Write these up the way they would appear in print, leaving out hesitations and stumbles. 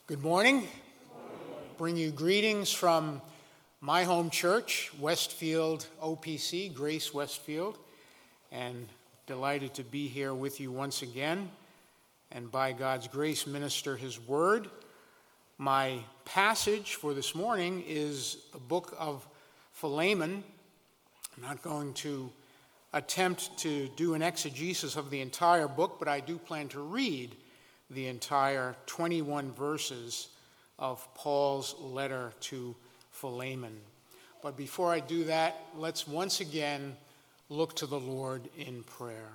Good morning. Bring you greetings from my home church, Westfield OPC, Grace Westfield, and delighted to be here with you once again, and by God's grace minister His Word. My passage for this morning is the book of Philemon. I'm not going to attempt to do an exegesis of the entire book, but I do plan to read the entire 21 verses of Paul's letter to Philemon. But before I do that, let's once again look to the Lord in prayer.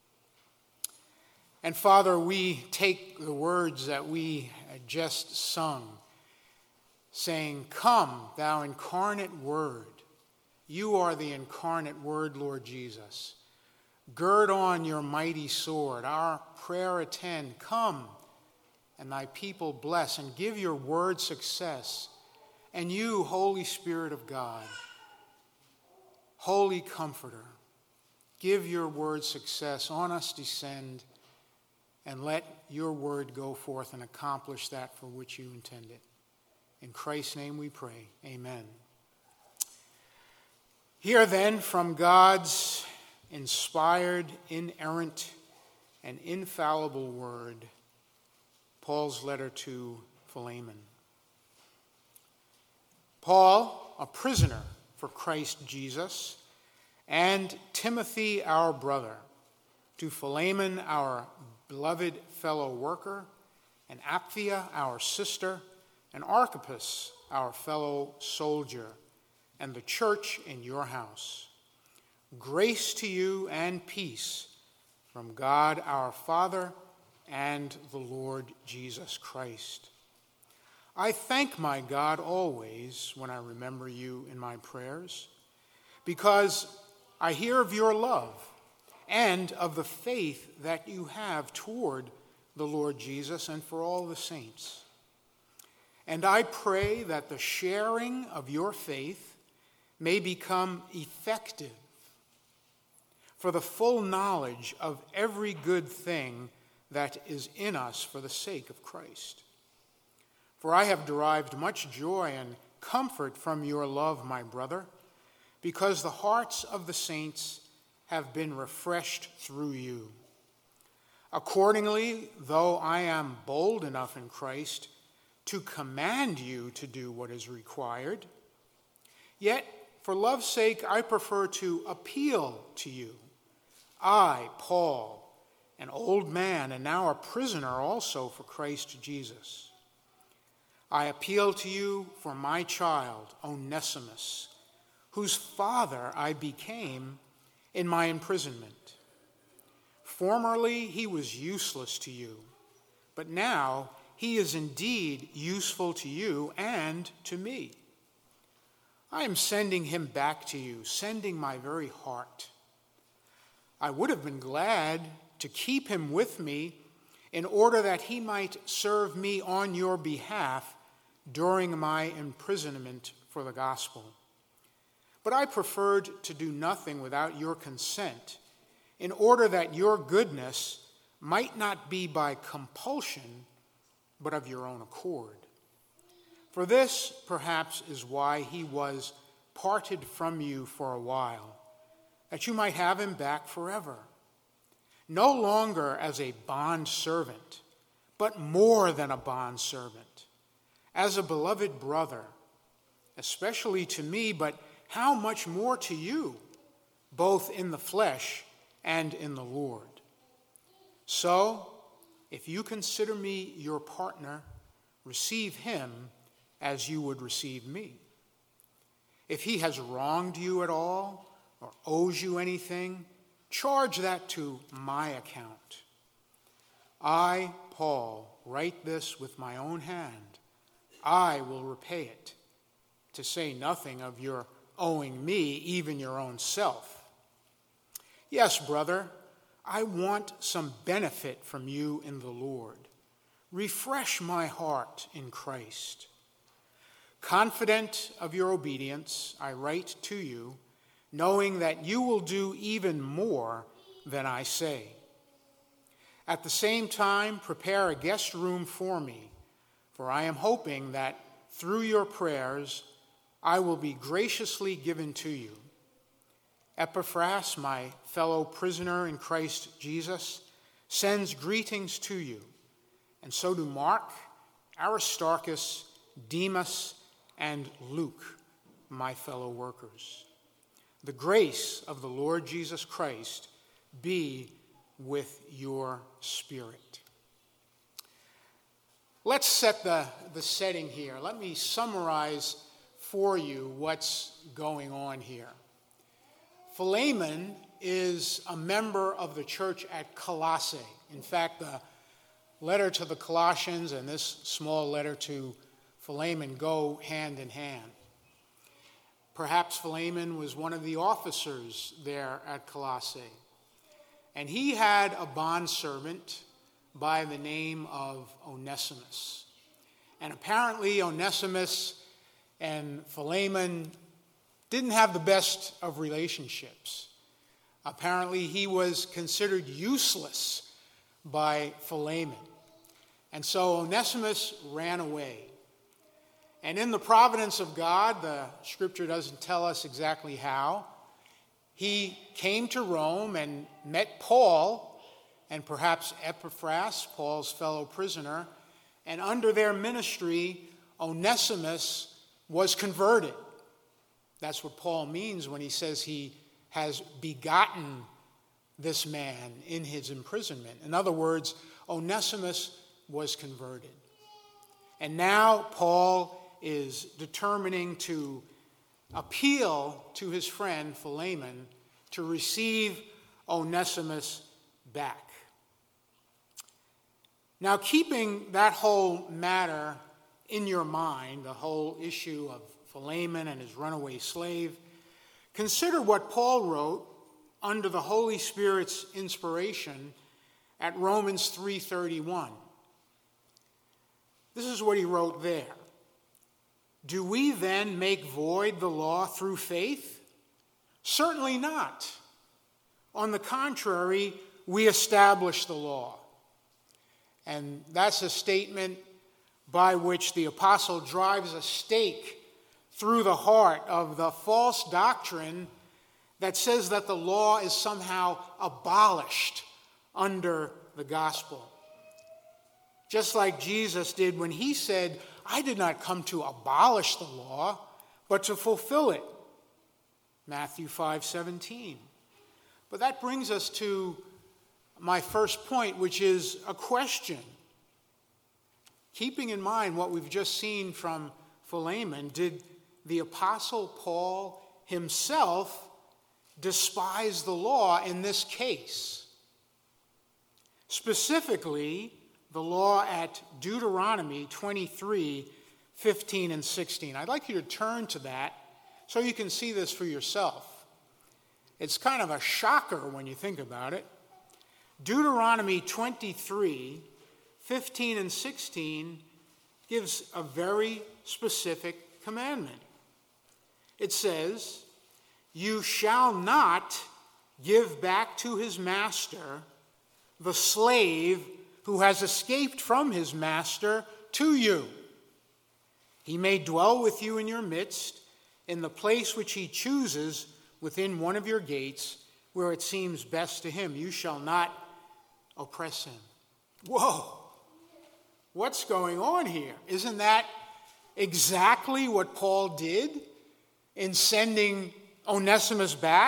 And Father, we take the words that we had just sung, saying, "Come, thou incarnate Word." You are the incarnate Word, Lord Jesus. Gird on your mighty sword, our prayer attend. Come, and thy people bless, and give your word success. And you, Holy Spirit of God, Holy Comforter, give your word success. On us descend, and let your word go forth and accomplish that for which you intended. In Christ's name we pray. Amen. Hear then from God's inspired, inerrant, and infallible word, Paul's letter to Philemon. Paul, a prisoner for Christ Jesus, and Timothy, our brother, to Philemon, our beloved fellow worker, and Apphia, our sister, and Archippus, our fellow soldier, and the church in your house. Grace to you and peace from God our Father and the Lord Jesus Christ. I thank my God always when I remember you in my prayers, because I hear of your love and of the faith that you have toward the Lord Jesus and for all the saints. And I pray that the sharing of your faith may become effective for the full knowledge of every good thing that is in us for the sake of Christ. For I have derived much joy and comfort from your love, my brother, because the hearts of the saints have been refreshed through you. Accordingly, though I am bold enough in Christ to command you to do what is required, yet for love's sake I prefer to appeal to you. I, Paul, an old man and now a prisoner also for Christ Jesus. I appeal to you for my child, Onesimus, whose father I became in my imprisonment. Formerly he was useless to you, but now he is indeed useful to you and to me. I am sending him back to you, sending my very heart. I would have been glad to keep him with me in order that he might serve me on your behalf during my imprisonment for the gospel. But I preferred to do nothing without your consent, in order that your goodness might not be by compulsion, but of your own accord. For this, perhaps, is why he was parted from you for a while, that you might have him back forever, no longer as a bondservant, but more than a bondservant, as a beloved brother, especially to me, but how much more to you, both in the flesh and in the Lord. So, if you consider me your partner, receive him as you would receive me. If he has wronged you at all or owes you anything, charge that to my account. I, Paul, write this with my own hand. I will repay it, to say nothing of your owing me even your own self. Yes, brother, I want some benefit from you in the Lord. Refresh my heart in Christ. Confident of your obedience, I write to you, knowing that you will do even more than I say. At the same time, prepare a guest room for me, for I am hoping that through your prayers I will be graciously given to you. Epaphras, my fellow prisoner in Christ Jesus, sends greetings to you, and so do Mark, Aristarchus, Demas, and Luke, my fellow workers. The grace of the Lord Jesus Christ be with your spirit. Let's set the setting here. Let me summarize for you what's going on here. Philemon is a member of the church at Colossae. In fact, the letter to the Colossians and this small letter to Philemon go hand in hand. Perhaps Philemon was one of the officers there at Colossae. And he had a bondservant by the name of Onesimus. And apparently Onesimus and Philemon didn't have the best of relationships. Apparently he was considered useless by Philemon. And so Onesimus ran away. And in the providence of God, the scripture doesn't tell us exactly how, he came to Rome and met Paul and perhaps Epaphras, Paul's fellow prisoner, and under their ministry, Onesimus was converted. That's what Paul means when he says he has begotten this man in his imprisonment. In other words, Onesimus was converted. And now Paul is determining to appeal to his friend Philemon to receive Onesimus back. Now, keeping that whole matter in your mind, the whole issue of Philemon and his runaway slave, consider what Paul wrote under the Holy Spirit's inspiration at Romans 3:31. This is what he wrote there. Do we then make void the law through faith? Certainly not. On the contrary, we establish the law. And that's a statement by which the apostle drives a stake through the heart of the false doctrine that says that the law is somehow abolished under the gospel. Just like Jesus did when he said, I did not come to abolish the law, but to fulfill it. Matthew 5:17. But that brings us to my first point, which is a question. Keeping in mind what we've just seen from Philemon, did the Apostle Paul himself despise the law in this case? Specifically, the law at Deuteronomy 23:15 and 16. I'd like you to turn to that so you can see this for yourself. It's kind of a shocker when you think about it. Deuteronomy 23:15 and 16 gives a very specific commandment. It says, you shall not give back to his master the slave who has escaped from his master to you. He may dwell with you in your midst, in the place which he chooses within one of your gates, where it seems best to him. You shall not oppress him. Whoa! What's going on here? Isn't that exactly what Paul did in sending Onesimus back?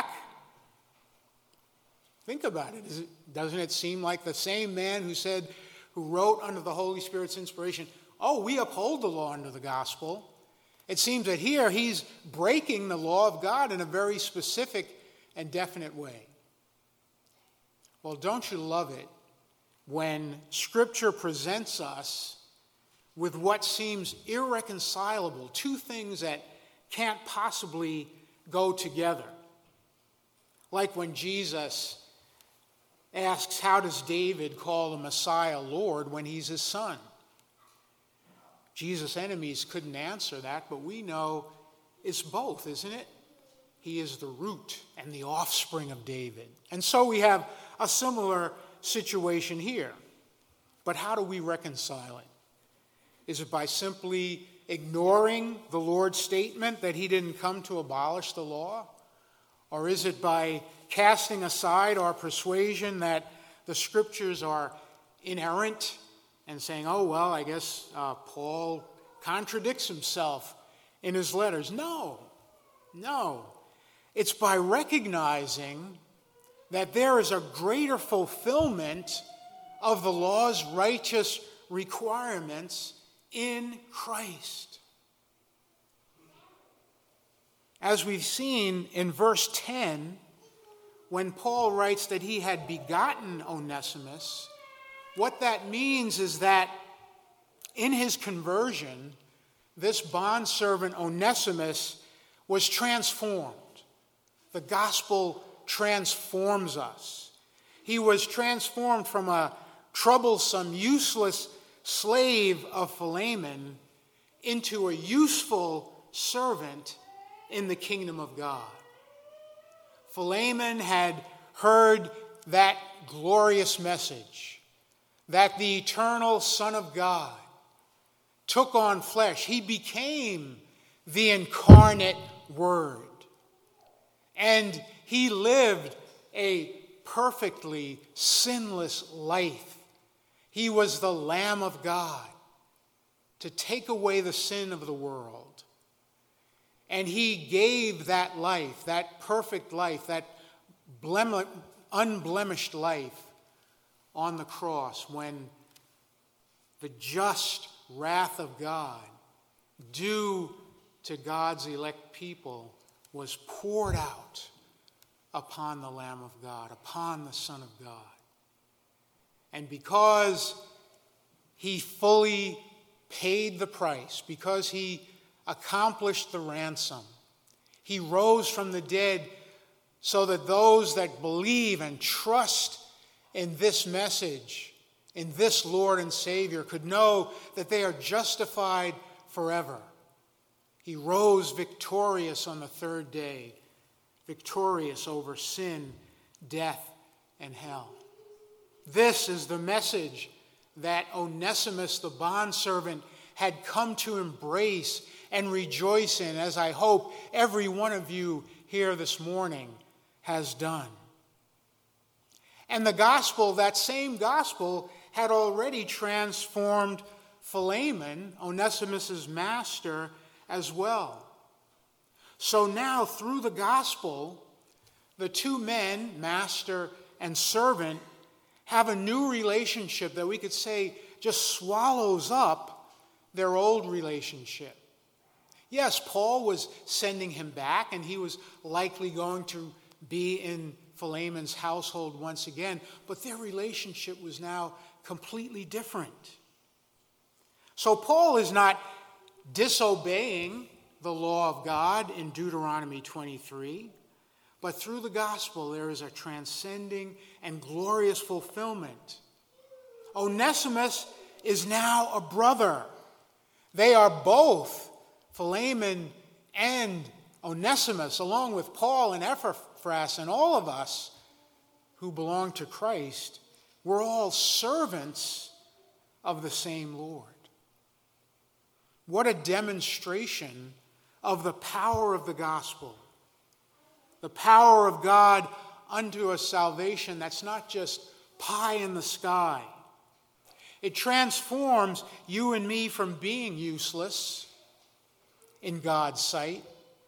Think about it. Doesn't it seem like the same man who wrote under the Holy Spirit's inspiration, oh, we uphold the law under the gospel? It seems that here he's breaking the law of God in a very specific and definite way. Well, don't you love it when Scripture presents us with what seems irreconcilable, two things that can't possibly go together? Like when Jesus asks, how does David call the Messiah Lord when he's his son? Jesus' enemies couldn't answer that, but we know it's both, isn't it? He is the root and the offspring of David. And so we have a similar situation here. But how do we reconcile it? Is it by simply ignoring the Lord's statement that he didn't come to abolish the law? Or is it by casting aside our persuasion that the scriptures are inerrant and saying, oh, well, I guess Paul contradicts himself in his letters? No. It's by recognizing that there is a greater fulfillment of the law's righteous requirements in Christ. As we've seen in verse 10, when Paul writes that he had begotten Onesimus, what that means is that in his conversion, this bondservant Onesimus was transformed. The gospel transforms us. He was transformed from a troublesome, useless slave of Philemon into a useful servant in the kingdom of God. Philemon had heard that glorious message that the eternal Son of God took on flesh. He became the incarnate Word. And he lived a perfectly sinless life. He was the Lamb of God to take away the sin of the world. And he gave that life, that perfect life, that unblemished life on the cross when the just wrath of God due to God's elect people was poured out upon the Lamb of God, upon the Son of God. And because he fully paid the price, because he accomplished the ransom, he rose from the dead so that those that believe and trust in this message, in this Lord and Savior, could know that they are justified forever. He rose victorious on the third day, victorious over sin, death, and hell. This is the message that Onesimus, the bondservant, had come to embrace and rejoice in, as I hope every one of you here this morning has done. And the gospel, that same gospel, had already transformed Philemon, Onesimus' master, as well. So now, through the gospel, the two men, master and servant, have a new relationship that we could say just swallows up their old relationship. Yes, Paul was sending him back, and he was likely going to be in Philemon's household once again, but their relationship was now completely different. So Paul is not disobeying the law of God in Deuteronomy 23, but through the gospel there is a transcending and glorious fulfillment. Onesimus is now a brother. They are both, Philemon and Onesimus, along with Paul and Epaphras and all of us who belong to Christ, we're all servants of the same Lord. What a demonstration of the power of the gospel. The power of God unto a salvation that's not just pie in the sky. It transforms you and me from being useless in God's sight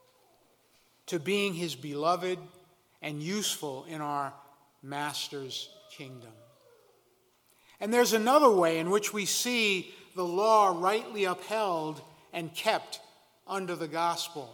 to being his beloved and useful in our Master's kingdom. And there's another way in which we see the law rightly upheld and kept under the gospel.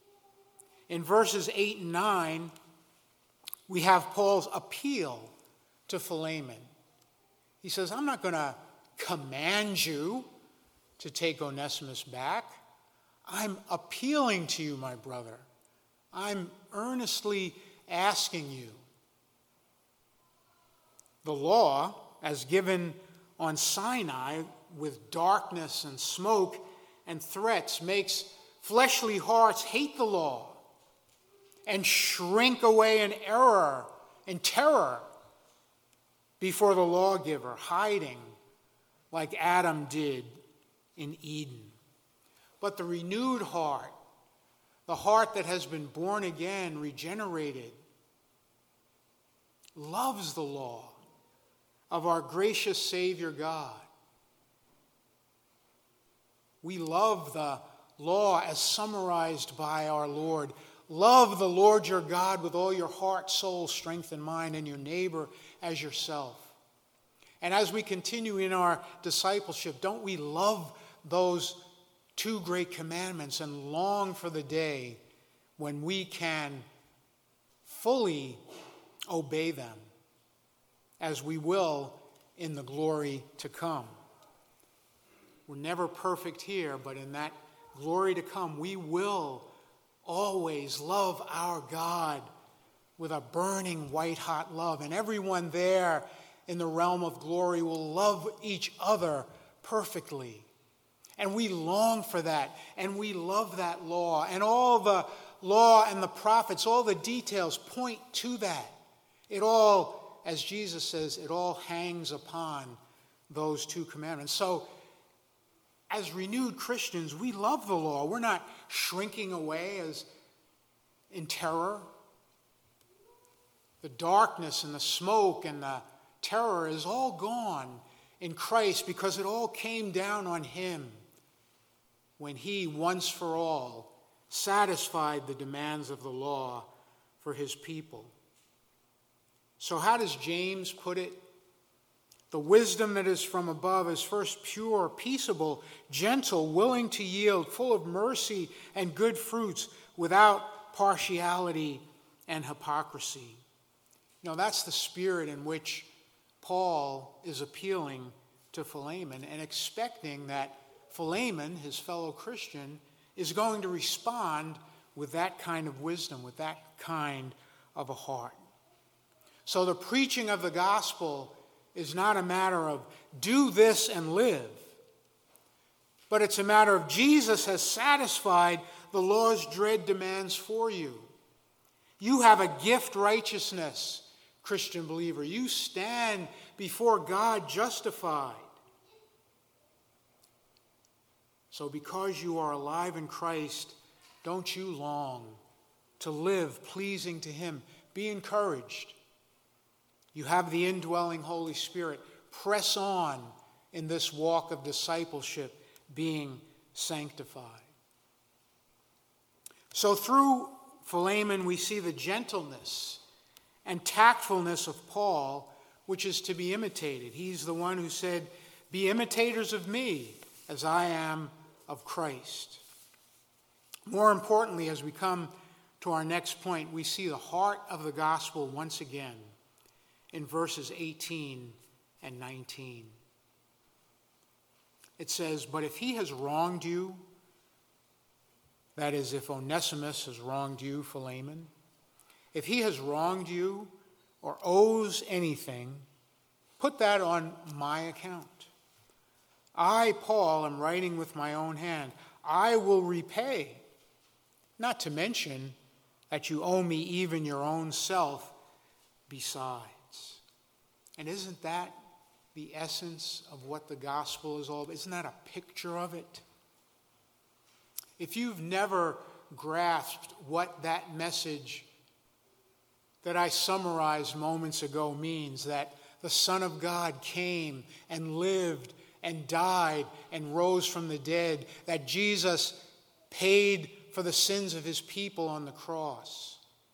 In verses 8 and 9, we have Paul's appeal to Philemon. He says, I'm not going to command you to take Onesimus back. I'm appealing to you, my brother. I'm earnestly asking you. The law, as given on Sinai with darkness and smoke and threats, makes fleshly hearts hate the law and shrink away in error and terror before the lawgiver, hiding like Adam did in Eden. But the renewed heart, the heart that has been born again, regenerated, loves the law of our gracious Savior God. We love the law as summarized by our Lord. Love the Lord your God with all your heart, soul, strength, and mind, and your neighbor as yourself. And as we continue in our discipleship, don't we love those two great commandments and long for the day when we can fully obey them, as we will in the glory to come? We're never perfect here, but in that glory to come, we will always love our God with a burning white-hot love. And everyone there in the realm of glory will love each other perfectly. And we long for that, and we love that law. And all the law and the prophets, all the details point to that. It all, as Jesus says, it all hangs upon those two commandments. So, as renewed Christians, we love the law. We're not shrinking away as in terror. The darkness and the smoke and the terror is all gone in Christ because it all came down on him when he, once for all, satisfied the demands of the law for his people. So how does James put it? The wisdom that is from above is first pure, peaceable, gentle, willing to yield, full of mercy and good fruits, without partiality and hypocrisy. You know, that's the spirit in which Paul is appealing to Philemon and expecting that Philemon, his fellow Christian, is going to respond with that kind of wisdom, with that kind of a heart. So the preaching of the gospel is not a matter of do this and live, but it's a matter of Jesus has satisfied the law's dread demands for you. You have a gift righteousness, Christian believer. You stand before God justified. So because you are alive in Christ, don't you long to live pleasing to him? Be encouraged. You have the indwelling Holy Spirit. Press on in this walk of discipleship, being sanctified. So through Philemon, we see the gentleness and tactfulness of Paul, which is to be imitated. He's the one who said, "Be imitators of me as I am of Christ." More importantly, as we come to our next point, we see the heart of the gospel once again in verses 18 and 19. It says, "But if he has wronged you," that is, if Onesimus has wronged you, Philemon, "if he has wronged you or owes anything, put that on my account. I, Paul, am writing with my own hand. I will repay, not to mention that you owe me even your own self besides." And isn't that the essence of what the gospel is all about? Isn't that a picture of it? If you've never grasped what that message that I summarized moments ago means, that the Son of God came and lived and died and rose from the dead, that Jesus paid for the sins of his people on the cross.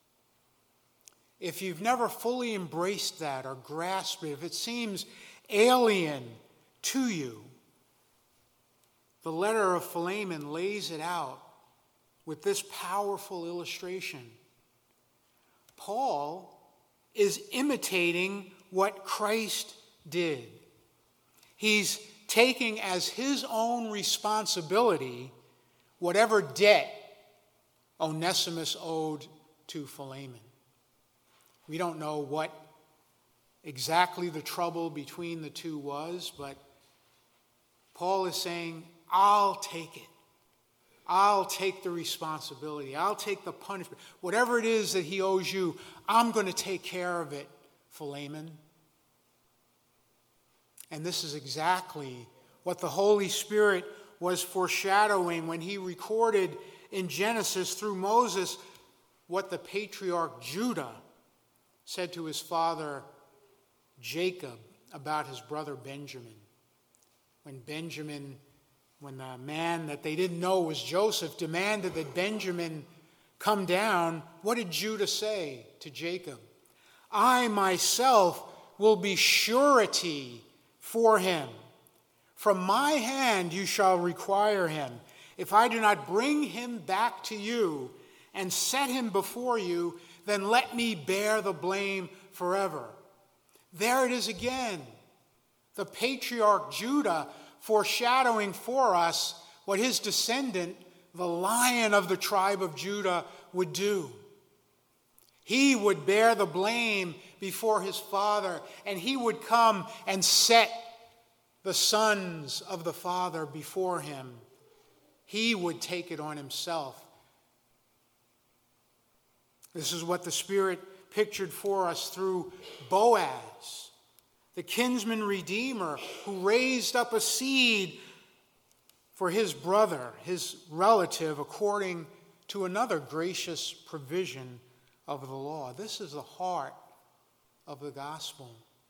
If you've never fully embraced that or grasped it, if it seems alien to you, the letter of Philemon lays it out with this powerful illustration. Paul is imitating what Christ did. He's taking as his own responsibility whatever debt Onesimus owed to Philemon. We don't know what exactly the trouble between the two was, but Paul is saying, I'll take it. I'll take the responsibility. I'll take the punishment. Whatever it is that he owes you, I'm going to take care of it, Philemon. And this is exactly what the Holy Spirit was foreshadowing when he recorded in Genesis through Moses what the patriarch Judah said to his father Jacob about his brother Benjamin. When the man that they didn't know was Joseph demanded that Benjamin come down, what did Judah say to Jacob? I myself will be surety for him. From my hand you shall require him. If I do not bring him back to you and set him before you, then let me bear the blame forever. There it is again. The patriarch Judah foreshadowing for us what his descendant, the Lion of the tribe of Judah, would do. He would bear the blame before his father, and he would come and set the sons of the father before him. He would take it on himself. This is what the Spirit pictured for us through Boaz, the kinsman redeemer who raised up a seed for his brother, his relative, according to another gracious provision of the law. This is the heart of the gospel.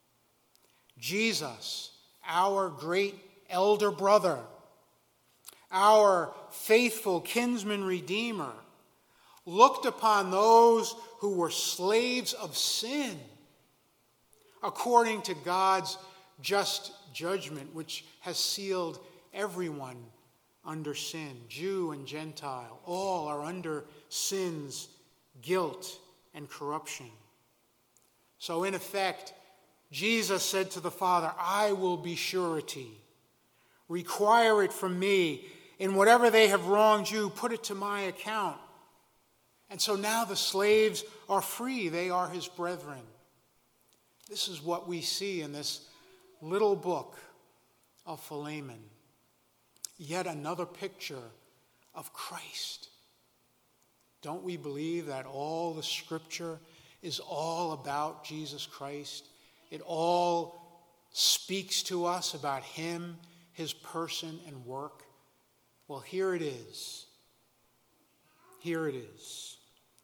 Jesus, our great elder brother, our faithful kinsman redeemer, looked upon those who were slaves of sin according to God's just judgment, which has sealed everyone under sin. Jew and Gentile, all are under sin's guilt and corruption. So in effect, Jesus said to the Father, I will be surety. Require it from me. In whatever they have wronged you, put it to my account. And so now the slaves are free. They are his brethren. This is what we see in this little book of Philemon. Yet another picture of Christ. Don't we believe that all the Scripture is all about Jesus Christ? It all speaks to us about him, his person and work. Well, here it is. Here it is.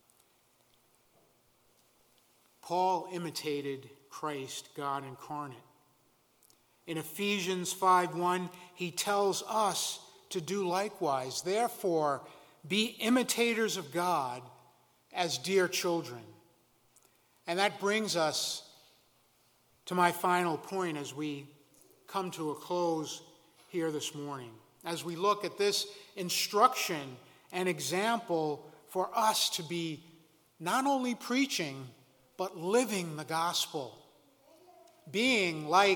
Paul imitated Christ, God incarnate. In Ephesians 5:1, he tells us to do likewise. Therefore, be imitators of God as dear children. And that brings us to my final point as we come to a close here this morning. As we look at this instruction and example for us to be not only preaching, but living the gospel. Being like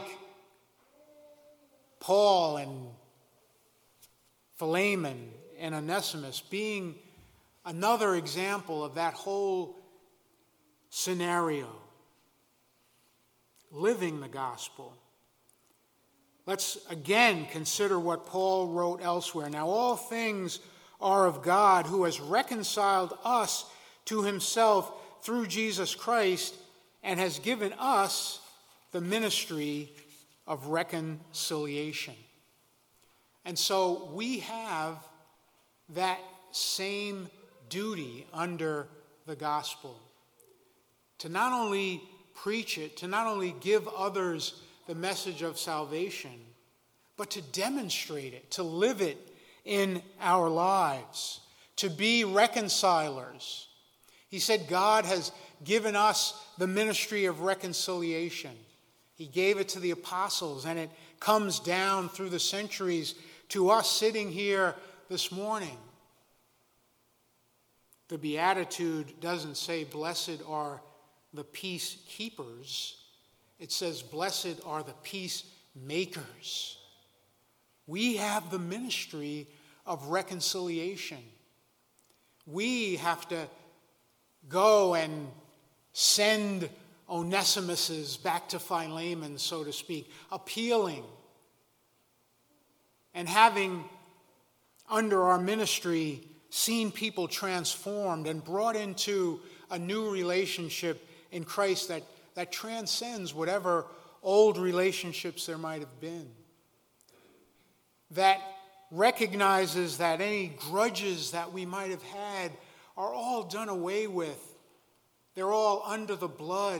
Paul and Philemon and Onesimus, being another example of that whole scenario. Living the gospel. Let's again consider what Paul wrote elsewhere. Now all things are of God, who has reconciled us to himself through Jesus Christ and has given us the ministry of reconciliation. And so we have that same duty under the gospel. To not only preach it, to not only give others the message of salvation, but to demonstrate it, to live it in our lives, to be reconcilers. He said God has given us the ministry of reconciliation. He gave it to the apostles, and it comes down through the centuries to us sitting here this morning. The Beatitude doesn't say, blessed are the peacekeepers. It says, blessed are the peacemakers. We have the ministry of reconciliation. We have to go and send Onesimuses back to Philemon, so to speak, appealing and having under our ministry seen people transformed and brought into a new relationship in Christ that transcends whatever old relationships there might have been. That recognizes that any grudges that we might have had are all done away with. They're all under the blood.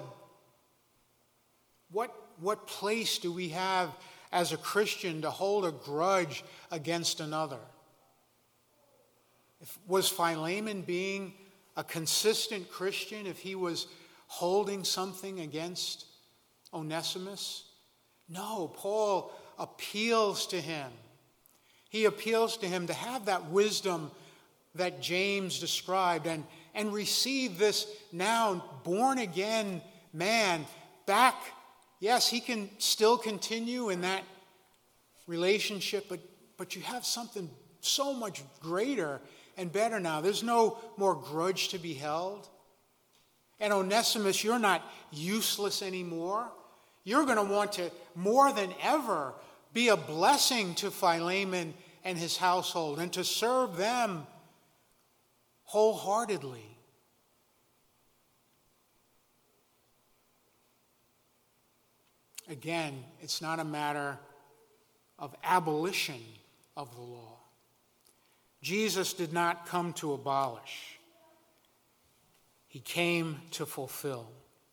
What place do we have as a Christian to hold a grudge against another? Was Philemon being a consistent Christian if he was holding something against Onesimus? No, Paul appeals to him. He appeals to him to have that wisdom that James described and receive this now born-again man back. Yes, he can still continue in that relationship, but you have something so much greater and better now. There's no more grudge to be held. And Onesimus, you're not useless anymore. You're going to want to, more than ever, be a blessing to Philemon and his household and to serve them wholeheartedly. Again, it's not a matter of abolition of the law. Jesus did not come to abolish. He came to fulfill.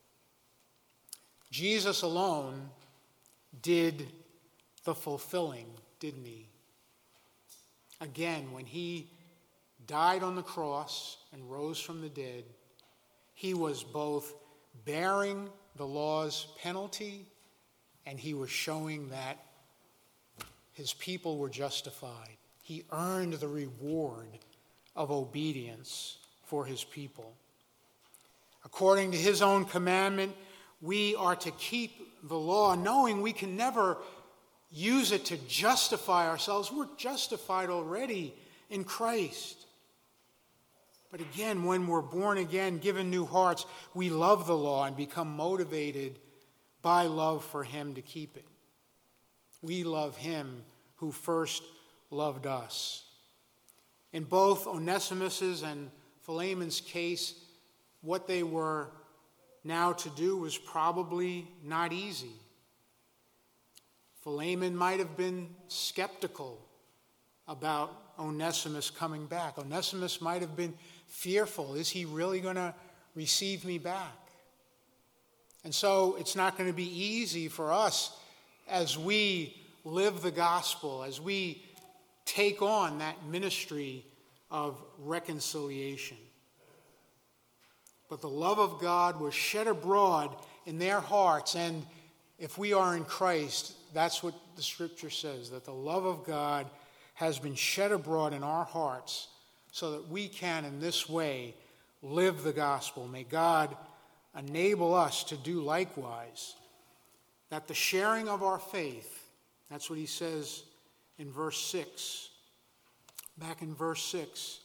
Jesus alone did the fulfilling, didn't he? Again, when he died on the cross and rose from the dead, he was both bearing the law's penalty and he was showing that his people were justified. He earned the reward of obedience for his people. According to his own commandment, we are to keep the law, knowing we can never use it to justify ourselves. We're justified already in Christ. But again, when we're born again, given new hearts, we love the law and become motivated by love for him to keep it. We love him who first loved us. In both Onesimus's and Philemon's case, what they were now to do was probably not easy. Philemon might have been skeptical about Onesimus coming back. Onesimus might have been fearful. Is he really going to receive me back? And so it's not going to be easy for us as we live the gospel, as we take on that ministry of reconciliation. But the love of God was shed abroad in their hearts, and if we are in Christ, that's what the scripture says, that the love of God has been shed abroad in our hearts so that we can in this way live the gospel. May God enable us to do likewise, that the sharing of our faith, that's what he says in verse 6. Back in verse 6,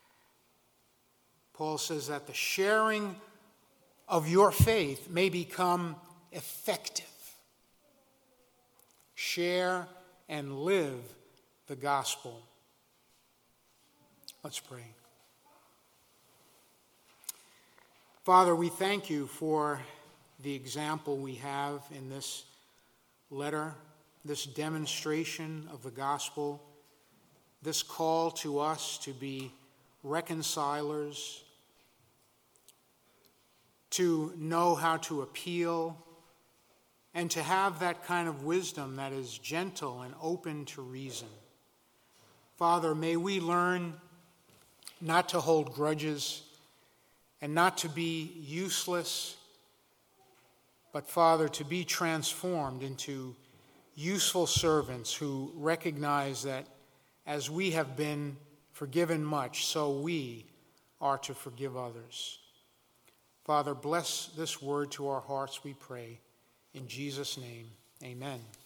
Paul says that the sharing of your faith may become effective. Share and live the gospel. Let's pray. Father, we thank you for the example we have in this letter, this demonstration of the gospel, this call to us to be reconcilers, to know how to appeal, and to have that kind of wisdom that is gentle and open to reason. Father, may we learn not to hold grudges and not to be useless, but, Father, to be transformed into useful servants who recognize that as we have been forgiven much, so we are to forgive others. Father, bless this word to our hearts, we pray. In Jesus' name, amen.